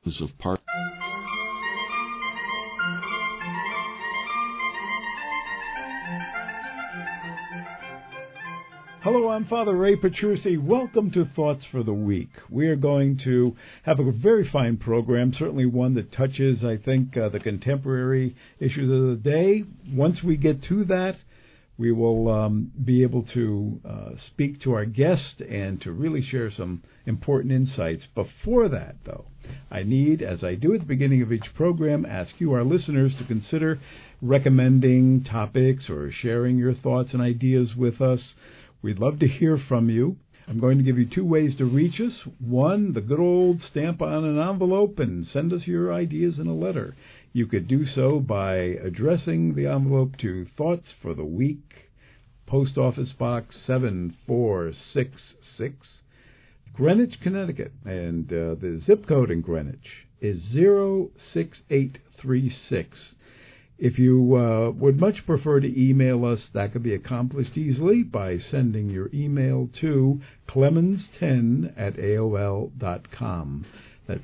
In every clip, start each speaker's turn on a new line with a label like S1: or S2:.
S1: of part.
S2: Hello, I'm Father Ray Petrucci. Welcome to Thoughts for the Week. We are going to have a very fine program, certainly one that touches, I think, the contemporary issues of the day. Once we get to that, we will be able to speak to our guest and to really share some important insights. Before that, though, I need, as I do at the beginning of each program, ask you, our listeners, to consider recommending topics or sharing your thoughts and ideas with us. We'd love to hear from you. I'm going to give you two ways to reach us. One, the good old stamp on an envelope and send us your ideas in a letter. You could do so by addressing the envelope to Thoughts for the Week, Post Office Box 7466, Greenwich, Connecticut. And the zip code in Greenwich is 06836. If you would much prefer to email us, that could be accomplished easily by sending your email to clemons10@aol.com. That's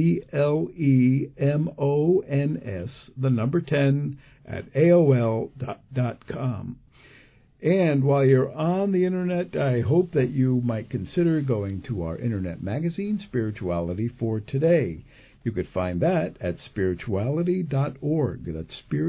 S2: CLEMONS, the number 10, at AOL.com. And while you're on the Internet, I hope that you might consider going to our Internet magazine, Spirituality for Today. You could find that at spirituality.org. That's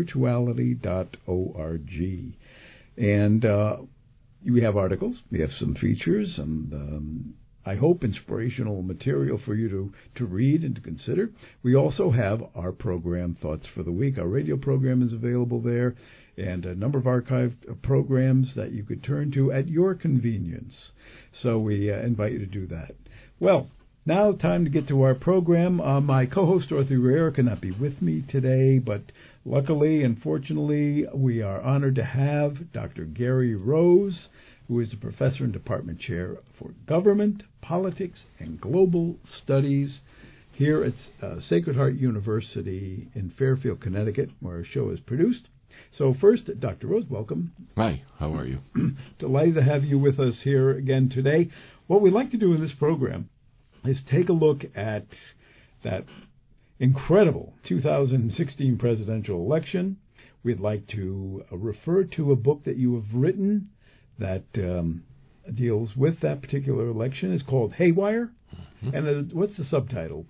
S2: spirituality.org. And we have articles, we have some features, and I hope inspirational material for you to read and to consider. We also have our program, Thoughts for the Week. Our radio program is available there, and a number of archived programs that you could turn to at your convenience. So we invite you to do that. Well, now, time to get to our program. My co-host, Dorothy Rivera, cannot be with me today, but luckily and fortunately, we are honored to have Dr. Gary Rose, who is a professor and department chair for government, politics, and global studies here at Sacred Heart University in Fairfield, Connecticut, where our show is produced. So first, Dr. Rose, welcome.
S1: Hi, how are you?
S2: Delighted to have you with us here again today. What we'd like to do in this program is take a look at that incredible 2016 presidential election. We'd like to refer to a book that you have written that deals with that particular election. It's called Haywire. Mm-hmm. And what's the subtitle?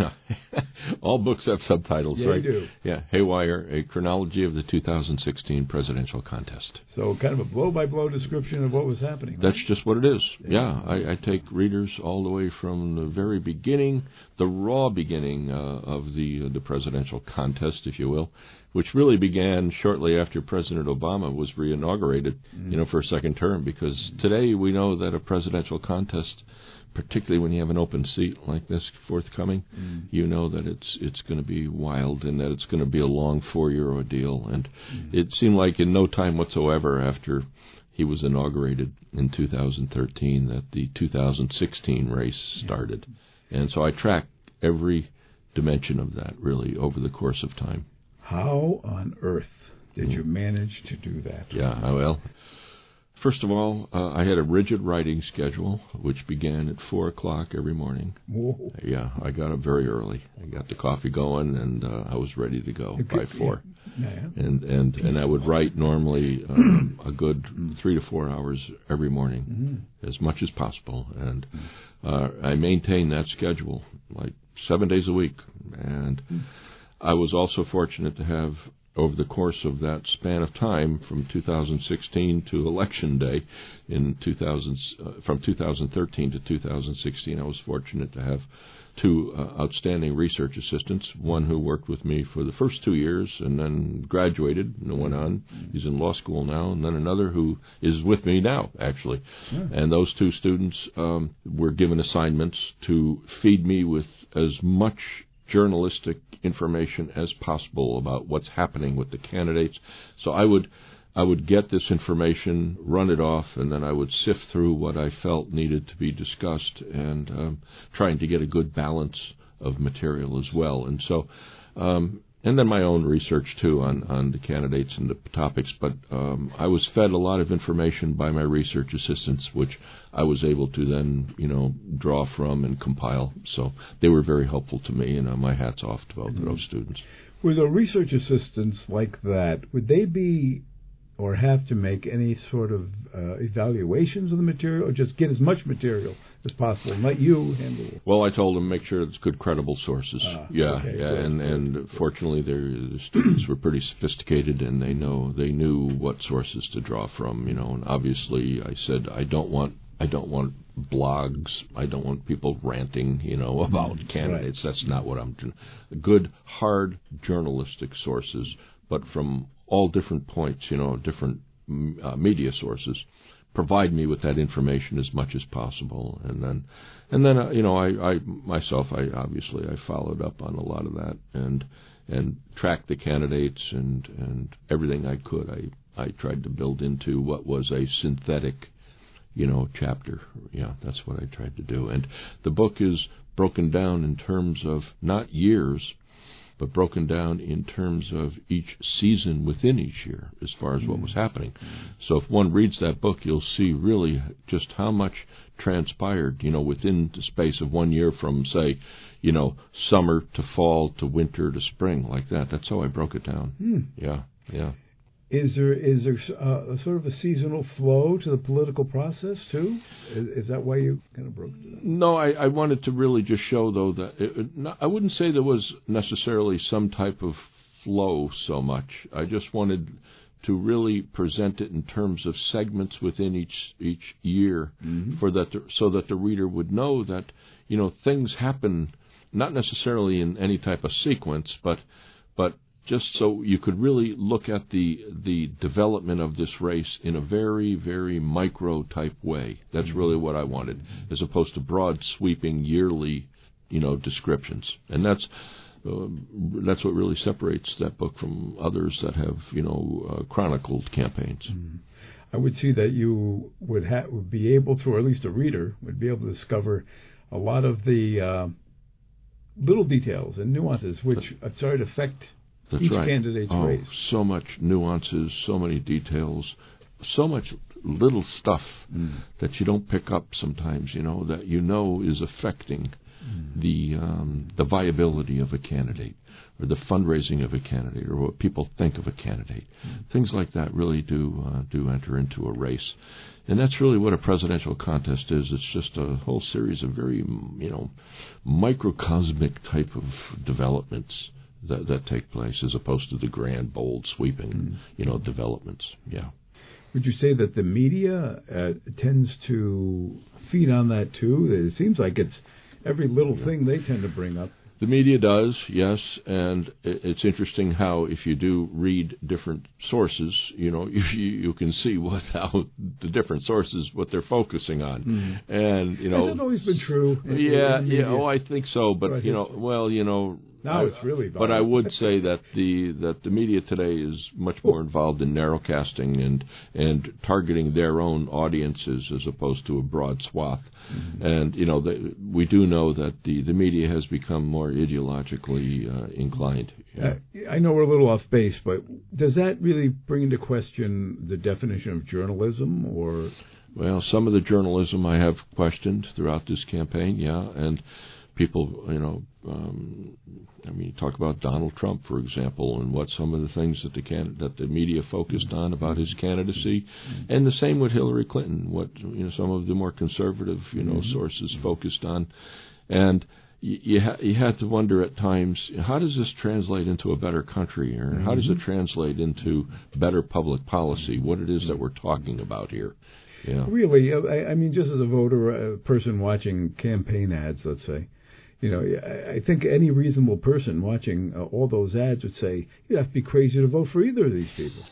S1: All books have subtitles,
S2: yeah,
S1: right?
S2: They do.
S1: Yeah, Haywire, a chronology of the 2016 presidential contest.
S2: So kind of a blow-by-blow description of what was happening, right?
S1: That's just what it is. Yeah, I take readers all the way from the very beginning, the raw beginning of the presidential contest, if you will, which really began shortly after President Obama was re-inaugurated, for a second term, because today we know that a presidential contest, particularly when you have an open seat like this forthcoming, you know that it's going to be wild and that it's going to be a long 4-year ordeal. And it seemed like in no time whatsoever after he was inaugurated in 2013 that the 2016 race started. And so I track every dimension of that, really, over the course of time.
S2: How on earth did you manage to do that?
S1: Yeah, well, first of all, I had a rigid writing schedule, which began at 4 o'clock every morning.
S2: Whoa.
S1: Yeah, I got up very early. I got the coffee going, and I was ready to go by 4.
S2: Yeah.
S1: And I would write normally a good 3 to 4 hours every morning, as much as possible. And I maintained that schedule like 7 days a week. And I was also fortunate to have, over the course of that span of time, from 2016 to Election Day, from 2013 to 2016, I was fortunate to have 2 outstanding research assistants, one who worked with me for the first 2 years and then graduated and went on. He's in law school now, and then another who is with me now, actually. Yeah. And those 2 students were given assignments to feed me with as much journalistic information as possible about what's happening with the candidates. So I would get this information, run it off, and then I would sift through what I felt needed to be discussed and trying to get a good balance of material as well. And so and then my own research too on the candidates and the topics. But I was fed a lot of information by my research assistants, which I was able to then, draw from and compile. So they were very helpful to me, and my hat's off to both of those students.
S2: With a research assistants like that, would they be or have to make any sort of evaluations of the material, or just get as much material as possible and let you handle it?
S1: Well, I told them make sure it's good, credible sources. And fortunately, the students were pretty sophisticated, and they knew what sources to draw from. And obviously, I said I don't want blogs. I don't want people ranting, about candidates. Right. That's not what I'm doing. Good, hard journalistic sources, but from all different points, different media sources, provide me with that information as much as possible. And then I myself obviously followed up on a lot of that and tracked the candidates and everything I could. I tried to build into what was a synthetic, chapter. Yeah, that's what I tried to do. And the book is broken down in terms of not years, but broken down in terms of each season within each year as far as what was happening. So if one reads that book, you'll see really just how much transpired, within the space of 1 year from, say, summer to fall to winter to spring, like that. That's how I broke it down. Yeah.
S2: Is there a sort of a seasonal flow to the political process, too? Is that why you kind of broke it down?
S1: No, I wanted to really just show, though, that I wouldn't say there was necessarily some type of flow so much. I just wanted to really present it in terms of segments within each year, so that the reader would know that, things happen not necessarily in any type of sequence, but just so you could really look at the development of this race in a very, very micro-type way. That's really what I wanted, as opposed to broad, sweeping, yearly, descriptions. And that's what really separates that book from others that have, chronicled campaigns.
S2: I would see that you would be able to, or at least a reader, would be able to discover a lot of the little details and nuances which affect each candidate's race.
S1: So much nuances, so many details, so much little stuff that you don't pick up sometimes, that is affecting the viability of a candidate, or the fundraising of a candidate, or what people think of a candidate. Things like that really do enter into a race. And that's really what a presidential contest is. It's just a whole series of very, microcosmic type of developments that take place, as opposed to the grand, bold, sweeping, developments. Yeah.
S2: Would you say that the media tends to feed on that too? It seems like it's every little thing they tend to bring up.
S1: The media does, yes, and it's interesting how if you do read different sources, you can see how the different sources, what they're focusing on. And,
S2: Hasn't always been true.
S1: I think so, but,
S2: now it's really violent.
S1: But I would say that the media today is much more involved in narrowcasting and targeting their own audiences as opposed to a broad swath. And we do know that the media has become more ideologically inclined. Yeah.
S2: I know we're a little off base, but does that really bring into question the definition of journalism, or?
S1: Well, some of the journalism I have questioned throughout this campaign, and people, talk about Donald Trump, for example, and what some of the things that the media focused on about his candidacy, and the same with Hillary Clinton, what some of the more conservative sources focused on, and you had to wonder at times, how does this translate into a better country, or how does it translate into better public policy? What it is that we're talking about here. Yeah.
S2: Really, just as a voter, a person watching campaign ads, let's say. I think any reasonable person watching all those ads would say, you have to be crazy to vote for either of these people.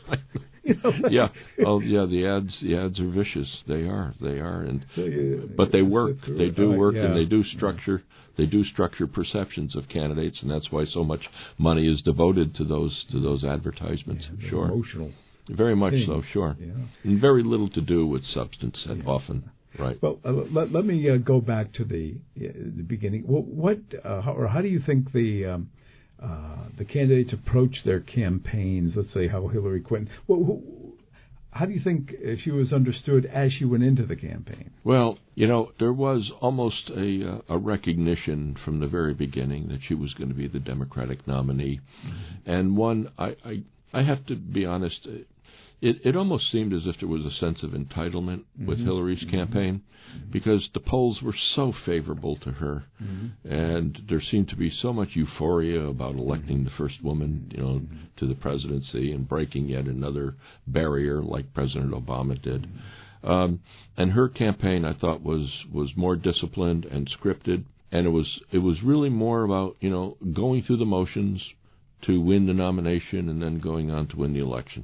S1: The ads are vicious. They are, but they work. They do work, and they do structure. They do structure perceptions of candidates, and that's why so much money is devoted to those advertisements. Sure,
S2: emotional.
S1: Very much so. Sure, and very little to do with substance, and often. Right.
S2: Well, let me go back to the beginning. How do you think the the candidates approach their campaigns. Let's say how Hillary Clinton. How do you think she was understood as she went into the campaign?
S1: Well, there was almost a recognition from the very beginning that she was going to be the Democratic nominee. Mm-hmm. And one, I have to be honest, it almost seemed as if there was a sense of entitlement with Hillary's campaign, because the polls were so favorable to her, and there seemed to be so much euphoria about electing the first woman, to the presidency and breaking yet another barrier like President Obama did. And her campaign, I thought, was more disciplined and scripted, and it was really more about going through the motions to win the nomination and then going on to win the election.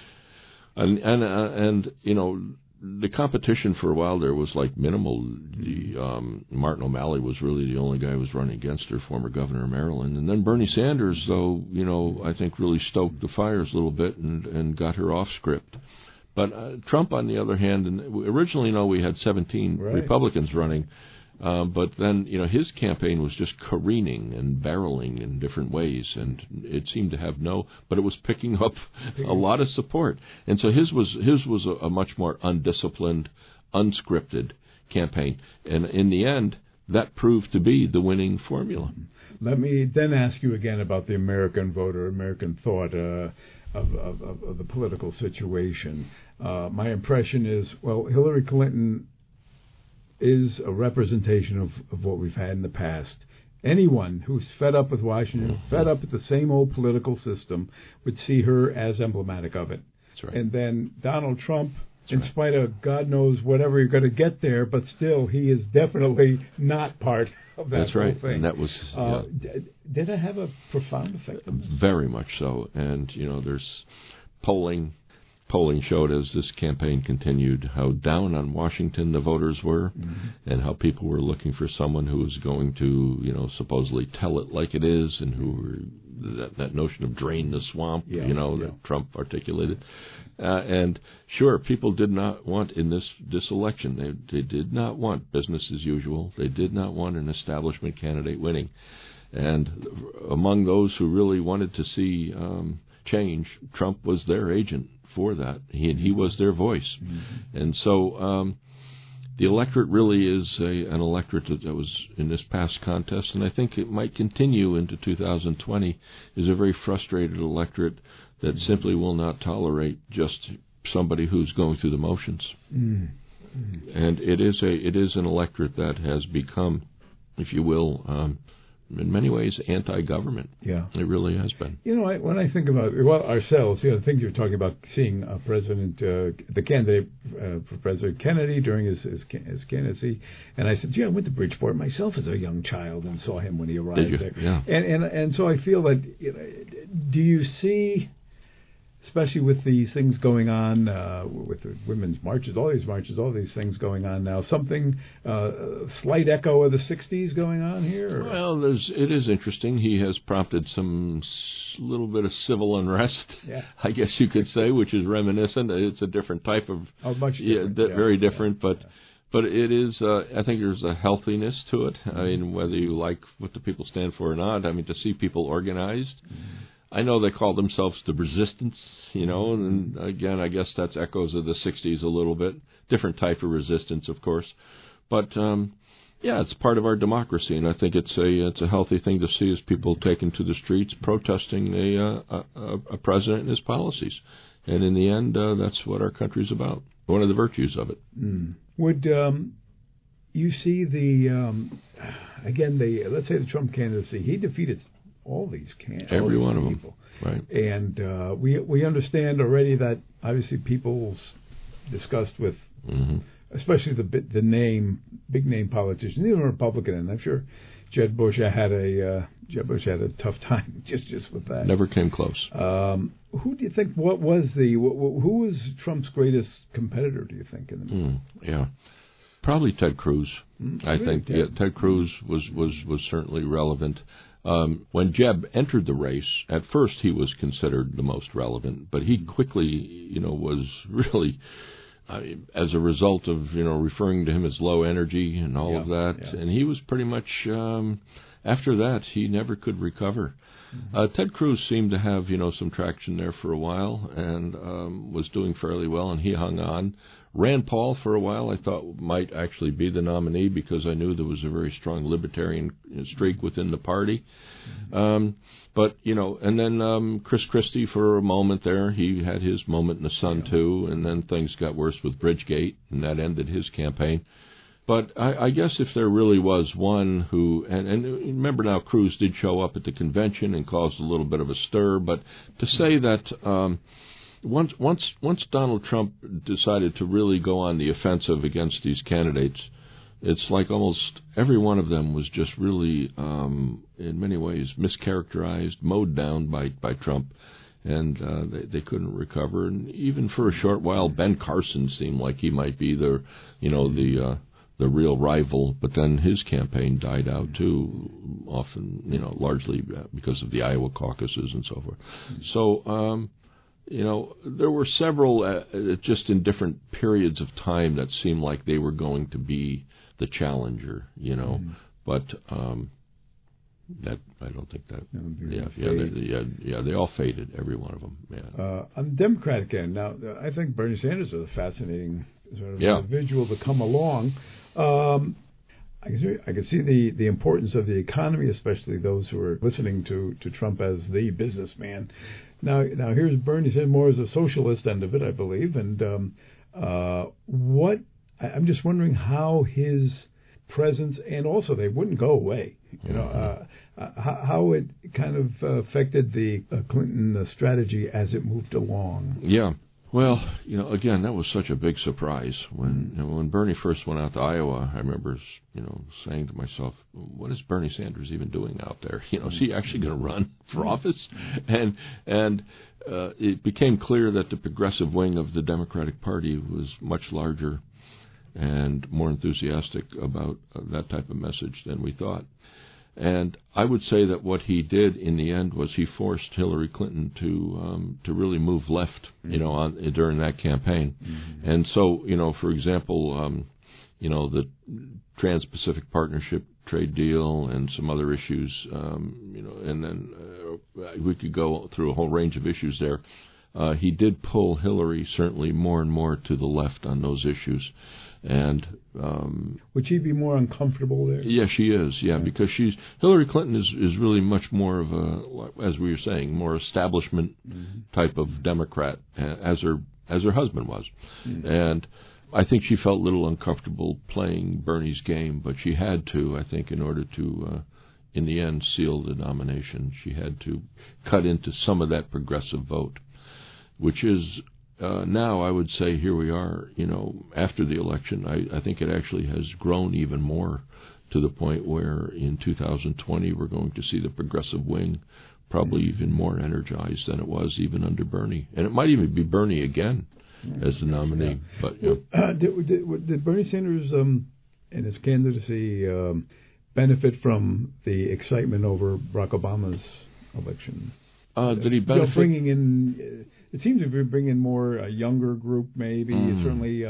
S1: And the competition for a while there was like minimal. Martin O'Malley was really the only guy who was running against her, former governor of Maryland. And then Bernie Sanders, though, I think really stoked the fires a little bit and got her off script. But Trump, on the other hand, and originally, we had 17 Republicans running. But then, his campaign was just careening and barreling in different ways, and it seemed to have but it was picking up a lot of support. And so his was a much more undisciplined, unscripted campaign. And in the end, that proved to be the winning formula.
S2: Let me then ask you again about the American voter, American thought of the political situation. My impression is, Hillary Clinton is a representation of what we've had in the past. Anyone who's fed up with Washington, fed up with the same old political system, would see her as emblematic of it.
S1: That's right.
S2: And then Donald Trump, in spite of God knows whatever you're going to get there, but still he is definitely not part of that whole thing.
S1: And that was...
S2: Did it have a profound effect on this?
S1: Very much so. And, there's polling showed as this campaign continued how down on Washington the voters were, and how people were looking for someone who was going to, supposedly tell it like it is, and who were that notion of drain the swamp, that Trump articulated. And sure, people did not want in this election, they did not want business as usual. They did not want an establishment candidate winning. And among those who really wanted to see change, Trump was their agent for that. He was their voice. And so the electorate really is an electorate that was in this past contest, and I think it might continue into 2020, is a very frustrated electorate that simply will not tolerate just somebody who's going through the motions. And it is an electorate that has become, if you will, in many ways, anti-government.
S2: Yeah.
S1: It really has been.
S2: When I think about, ourselves, the things you're talking about, seeing the candidate for President Kennedy during his candidacy, and I said, I went to Bridgeport myself as a young child and saw him when he arrived there.
S1: Yeah.
S2: And so I feel that, do you see, especially with these things going on, with the women's marches, all these things going on now, something, slight echo of the 60s going on here? Or?
S1: Well, it is interesting. He has prompted some little bit of civil unrest, I guess you could say, which is reminiscent. It's a different type of...
S2: much different.
S1: Very different, but it is, I think there's a healthiness to it. I mean, whether you like what the people stand for or not, to see people organized. I know they call themselves the Resistance, and again, I guess that's echoes of the 60s a little bit. Different type of resistance, of course. But, it's part of our democracy, and I think it's a healthy thing to see as people taking to the streets protesting a president and his policies. And in the end, that's what our country's about, one of the virtues of it.
S2: Would you see let's say the Trump candidacy, he defeated all these
S1: every one of
S2: people.
S1: Them, right?
S2: And we understand already that obviously people's discussed with, especially the big name politicians, even Republican, and I'm sure Jeb Bush had a tough time just with that.
S1: Never came close.
S2: Who do you think? Who was Trump's greatest competitor? Do you think in the
S1: probably Ted Cruz. I think Ted Cruz was certainly relevant. When Jeb entered the race, at first he was considered the most relevant, but he quickly, was really, as a result of, referring to him as low energy and all of that, and he was pretty much after that, he never could recover. Ted Cruz seemed to have, some traction there for a while and was doing fairly well, and he hung on. Rand Paul, for a while, I thought might actually be the nominee because I knew there was a very strong libertarian streak within the party. But, and then Chris Christie for a moment there. He had his moment in the sun, too, and then things got worse with Bridgegate, and that ended his campaign. But I guess if there really was one who, and remember now, Cruz did show up at the convention and caused a little bit of a stir, but to say that once Donald Trump decided to really go on the offensive against these candidates, it's like almost every one of them was just really, in many ways, mischaracterized, mowed down by Trump, and they couldn't recover. And even for a short while, Ben Carson seemed like he might be the real rival, but then his campaign died out too, often, largely because of the Iowa caucuses and so forth. So, there were several just in different periods of time that seemed like they were going to be the challenger, but that I don't think that. They all faded, every one of them. Yeah.
S2: On the Democratic end, now I think Bernie Sanders is a fascinating sort of individual to come along. I can see the importance of the economy, especially those who are listening to Trump as the businessman. Now here's Bernie Sanders more as a socialist end of it, I believe. And I'm just wondering how his presence, and also they wouldn't go away, how it kind of affected the Clinton strategy as it moved along.
S1: Yeah. Well, again, that was such a big surprise when Bernie first went out to Iowa. I remember, saying to myself, "What is Bernie Sanders even doing out there? Is he actually going to run for office?" And it became clear that the progressive wing of the Democratic Party was much larger and more enthusiastic about that type of message than we thought. And I would say that what he did in the end was he forced Hillary Clinton to really move left, during that campaign. Mm-hmm. And so, for example, the Trans-Pacific Partnership trade deal and some other issues, and then we could go through a whole range of issues there. He did pull Hillary certainly more and more to the left on those issues. And
S2: would she be more uncomfortable there?
S1: Yeah, she is. Yeah, because Hillary Clinton is really much more of a, as we were saying, more establishment type of Democrat, as her husband was, and I think she felt a little uncomfortable playing Bernie's game, but she had to, I think, in order to, in the end, seal the nomination. She had to cut into some of that progressive vote, which is. Now, I would say here we are, after the election, I think it actually has grown even more to the point where in 2020 we're going to see the progressive wing probably even more energized than it was even under Bernie. And it might even be Bernie again as the nominee.
S2: Yeah. But did Bernie Sanders and his candidacy benefit from the excitement over Barack Obama's election?
S1: Did he benefit?
S2: Bringing in... It seems to be bringing more a younger group, maybe. Certainly.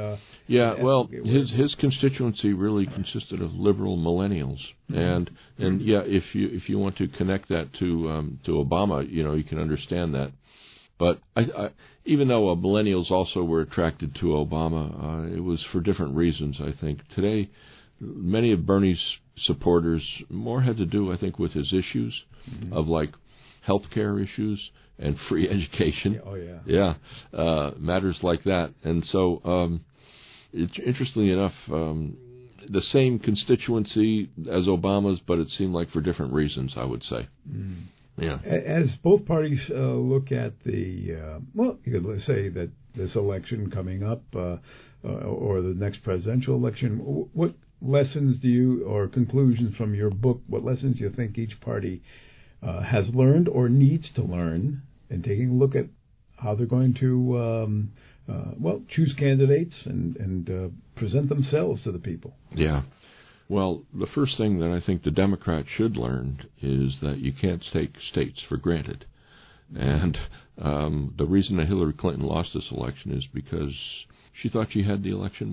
S1: His constituency really consisted of liberal millennials, and if you want to connect that to Obama, you can understand that. But I even though millennials also were attracted to Obama, it was for different reasons. I think today, many of Bernie's supporters more had to do, I think, with his issues of like healthcare issues. And free education, matters like that. And so, it's interestingly enough, the same constituency as Obama's, but it seemed like for different reasons, I would say. Yeah.
S2: As both parties look at the, you could say that this election coming up, or the next presidential election, what lessons or conclusions from your book, what lessons do you think each party has learned or needs to learn, and taking a look at how they're going to, choose candidates and present themselves to the people?
S1: Yeah. Well, the first thing that I think the Democrats should learn is that you can't take states for granted. And the reason that Hillary Clinton lost this election is because she thought she had the election won.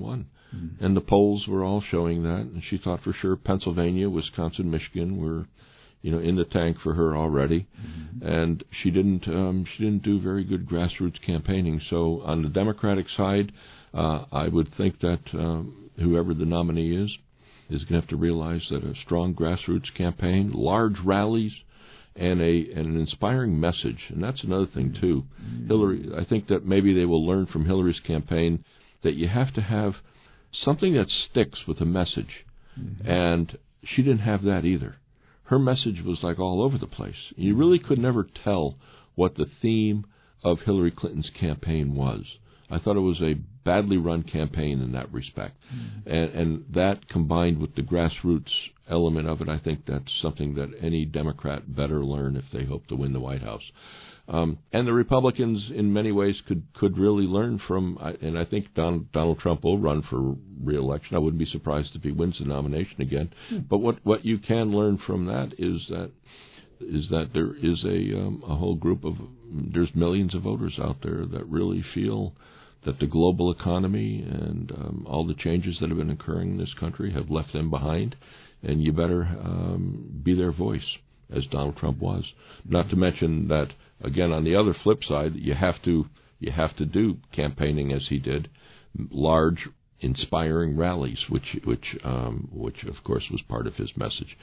S1: and the polls were all showing that. And she thought for sure Pennsylvania, Wisconsin, Michigan were, in the tank for her already. And she didn't do very good grassroots campaigning. So on the Democratic side, I would think that whoever the nominee is going to have to realize that a strong grassroots campaign, large rallies, and an inspiring message, and that's another thing too. Hillary, I think that maybe they will learn from Hillary's campaign that you have to have something that sticks with a message, and she didn't have that either. Her message was like all over the place. You really could never tell what the theme of Hillary Clinton's campaign was. I thought it was a badly run campaign in that respect. And that combined with the grassroots element of it, I think that's something that any Democrat better learn if they hope to win the White House. And the Republicans, in many ways, could really learn from, and I think Donald Trump will run for re-election. I wouldn't be surprised if he wins the nomination again. But what you can learn from that is that there is a whole group of, there's millions of voters out there that really feel that the global economy and all the changes that have been occurring in this country have left them behind, and you better be their voice, as Donald Trump was. Not to mention that, again, on the other flip side, you have to do campaigning as he did, large, inspiring rallies, which of course was part of his message.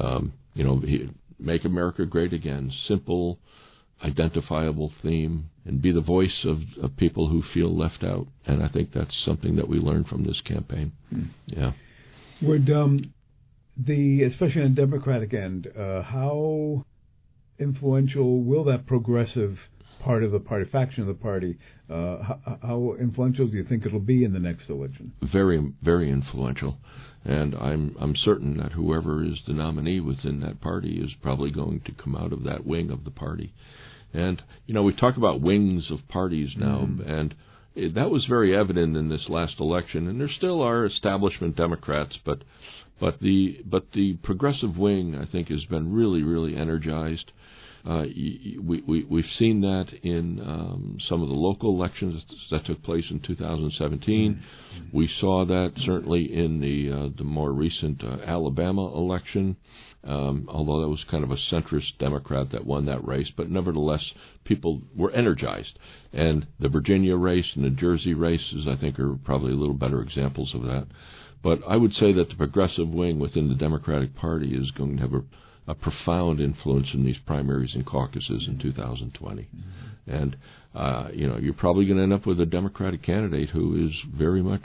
S1: Make America Great Again, simple, identifiable theme, and be the voice of people who feel left out. And I think that's something that we learned from this campaign. Yeah.
S2: Would especially on the Democratic end, how influential will that progressive part of the party, faction of the party, how influential do you think it'll be in the next election? Very,
S1: very influential. And I'm certain that whoever is the nominee within that party is probably going to come out of that wing of the party. And, we talk about wings of parties now, and that was very evident in this last election. And there still are establishment Democrats, but the progressive wing, I think, has been really, really energized. We've seen that in some of the local elections that took place in 2017. We saw that certainly in the more recent Alabama election, although that was kind of a centrist Democrat that won that race. But nevertheless, people were energized. And the Virginia race and the Jersey races, I think, are probably a little better examples of that. But I would say that the progressive wing within the Democratic Party is going to have a profound influence in these primaries and caucuses in 2020. And, you're probably going to end up with a Democratic candidate who is very much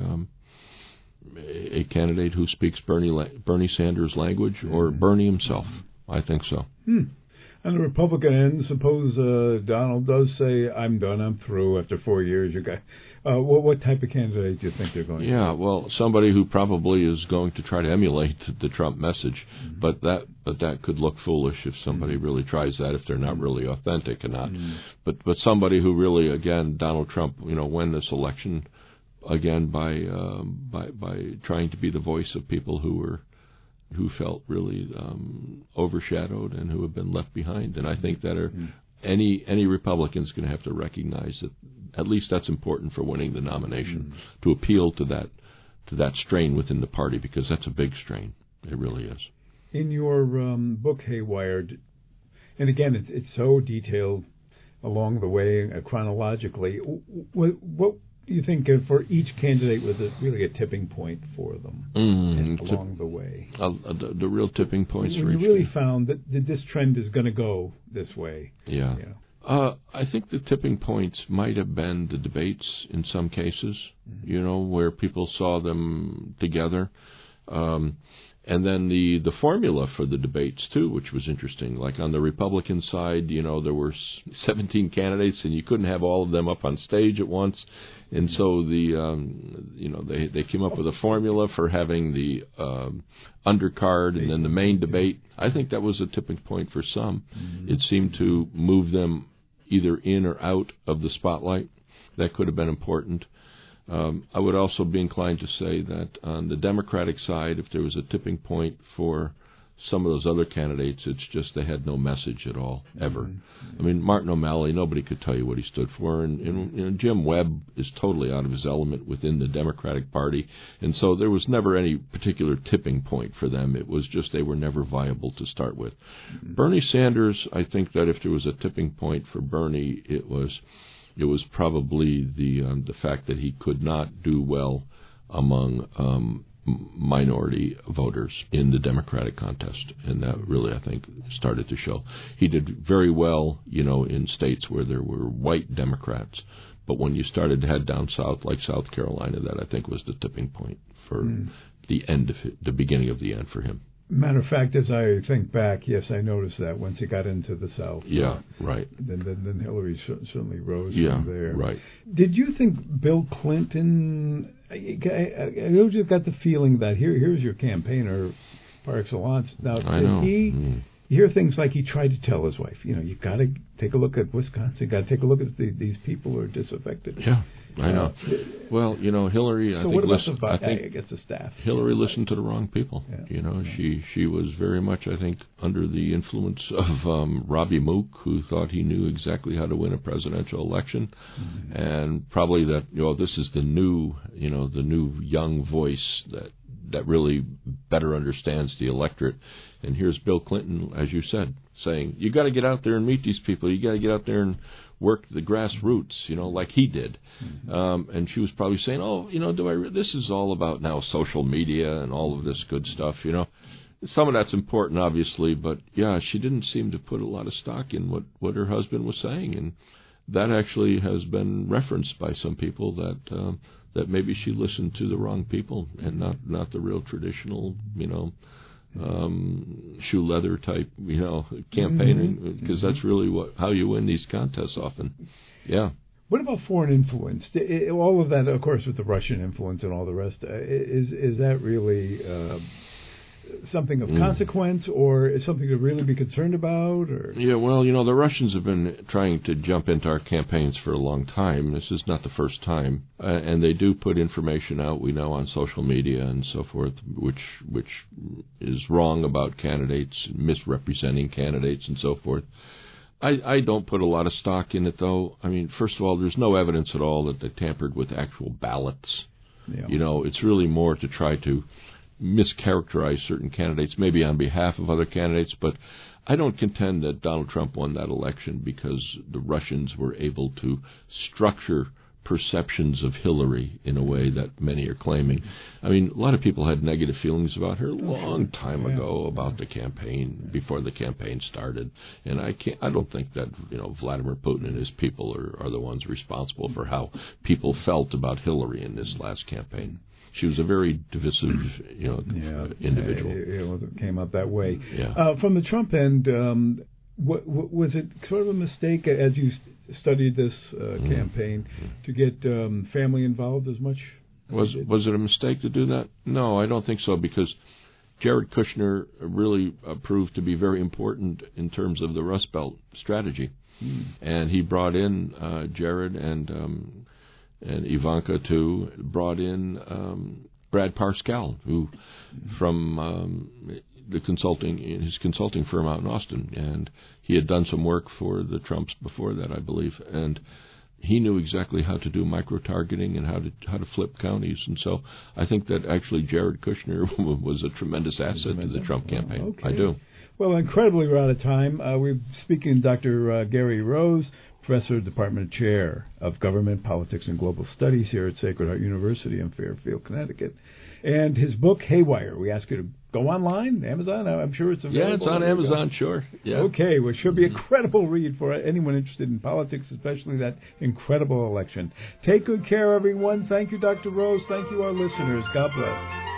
S1: a candidate who speaks Bernie Sanders' language, or Bernie himself. I think so.
S2: On the Republican end, suppose Donald does say, "I'm done, I'm through after 4 years." You guys, what type of candidate do you think they're going to be?
S1: Yeah, well, somebody who probably is going to try to emulate the Trump message, but that could look foolish if somebody really tries that, if they're not really authentic or not. But somebody who really, again, Donald Trump, win this election again by trying to be the voice of people who felt really overshadowed and who have been left behind. And I think that any Republican's going to have to recognize that at least that's important for winning the nomination, to appeal to that strain within the party, because that's a big strain. It really is.
S2: In your book, Haywired, and again, it's so detailed along the way, chronologically, what do you think for each candidate was really a tipping point for them along the way?
S1: The real tipping points for each.
S2: You really found that this trend is going to go this way.
S1: Yeah. I think the tipping points might have been the debates in some cases, where people saw them together. And then the formula for the debates, too, which was interesting. Like on the Republican side, there were 17 candidates, and you couldn't have all of them up on stage at once. And so they came up with a formula for having the undercard and then the main debate. I think that was a tipping point for some. It seemed to move them either in or out of the spotlight. That could have been important. I would also be inclined to say that on the Democratic side, if there was a tipping point for some of those other candidates, it's just they had no message at all, ever. I mean, Martin O'Malley, nobody could tell you what he stood for, and Jim Webb is totally out of his element within the Democratic Party, and so there was never any particular tipping point for them. It was just they were never viable to start with. Bernie Sanders, I think that if there was a tipping point for Bernie, it was probably the fact that he could not do well among minority voters in the Democratic contest, and that really, I think, started to show. He did very well, in states where there were white Democrats, but when you started to head down south, like South Carolina, that I think was the tipping point for the end of it, the beginning of the end for him.
S2: Matter of fact, as I think back, yes, I noticed that once he got into the South.
S1: Yeah, right.
S2: Then Hillary certainly rose
S1: from
S2: there.
S1: Right.
S2: Did you think Bill Clinton? I just got the feeling that here's your campaigner par excellence. Now, did he hear things like he tried to tell his wife, you got to take a look at Wisconsin, you got to take a look at these people who are disaffected.
S1: Yeah. I know. Well, Hillary. I
S2: guess the staff.
S1: Hillary listened to the wrong people. Yeah. She was very much, I think, under the influence of Robbie Mook, who thought he knew exactly how to win a presidential election, and probably that this is the new young voice that really better understands the electorate. And here's Bill Clinton, as you said, saying you got to get out there and meet these people. You got to get out there and work the grassroots, like he did. And she was probably saying, this is all about now social media and all of this good stuff, Some of that's important, obviously, but, yeah, she didn't seem to put a lot of stock in what her husband was saying. And that actually has been referenced by some people that maybe she listened to the wrong people and not the real traditional, shoe leather type, campaigning, because that's really how you win these contests often. Yeah.
S2: What about foreign influence? All of that, of course, with the Russian influence and all the rest, is that really something of consequence, or is something to really be concerned about? Or?
S1: Yeah, well, the Russians have been trying to jump into our campaigns for a long time. This is not the first time. And they do put information out, we know, on social media and so forth, which is wrong about candidates, misrepresenting candidates and so forth. I don't put a lot of stock in it, though. I mean, first of all, there's no evidence at all that they tampered with actual ballots. Yeah. It's really more to try to mischaracterize certain candidates, maybe on behalf of other candidates, but I don't contend that Donald Trump won that election because the Russians were able to structure perceptions of Hillary in a way that many are claiming. I mean, a lot of people had negative feelings about her a long time ago about the campaign, before the campaign started, and I don't think that Vladimir Putin and his people are the ones responsible for how people felt about Hillary in this last campaign. She was a very divisive, individual.
S2: It came up that way.
S1: Yeah.
S2: From the Trump end, was it sort of a mistake as you studied this campaign to get family involved as much?
S1: Was it a mistake to do that? No, I don't think so, because Jared Kushner really proved to be very important in terms of the Rust Belt strategy, and he brought in Jared and Ivanka too, brought in Brad Parscale, who from his consulting firm out in Austin, and he had done some work for the Trumps before that, I believe, and he knew exactly how to do micro-targeting and how to flip counties, and so I think that actually Jared Kushner was a tremendous asset to the Trump campaign.
S2: Okay.
S1: I do.
S2: Well, incredibly, we're out of time. We're speaking to Dr. Gary Rose, Professor, Department Chair of Government, Politics, and Global Studies here at Sacred Heart University in Fairfield, Connecticut. And his book, Haywire. We ask you to go online, Amazon. I'm sure it's available.
S1: Yeah, it's on Amazon, sure. Yeah.
S2: Okay, well, it should be a credible read for anyone interested in politics, especially that incredible election. Take good care, everyone. Thank you, Dr. Rose. Thank you, our listeners. God bless.